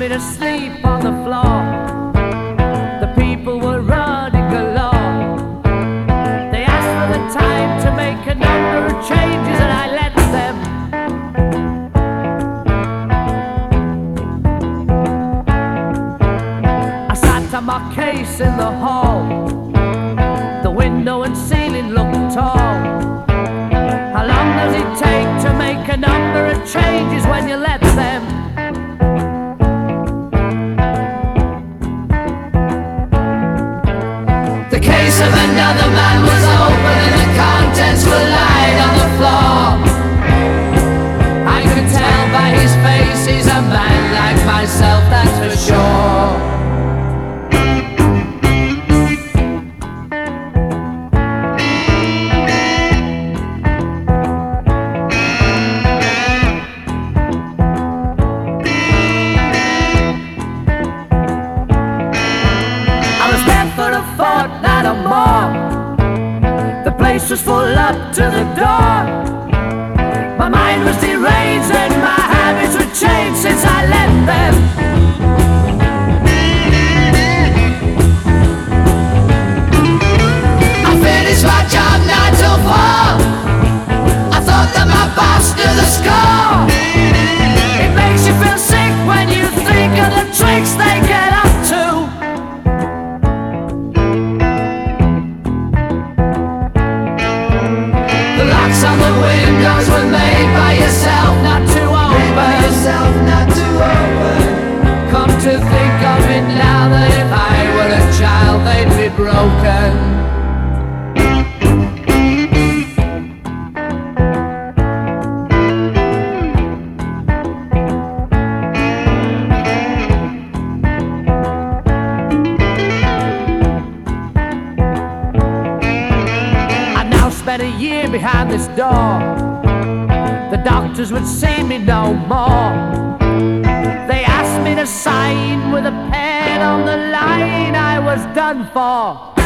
me to sleep on the floor. The people were running galore. They asked for the time to make a number of changes, and I let them. I sat on my case in the hall. The window and ceiling looked tall. How long does it take to make a number of changes when you let them? The case of another man was open and the contents were lying on the floor. I could tell by his face he's a man like myself, that's for sure. Fortnight or more. The place was full up to the door. My mind was deranged and my habits were changed since I left them. I finished my job 9 till 4. I thought that my boss knew the score. It makes you feel sick when you think of the tricks they get up to. Some of the windows were made by yourself, not too open. Come to think of it now, that if I were a child, they'd be broken. Spent a year behind this door. The doctors would see me no more. They asked me to sign with a pen on the line. I was done for.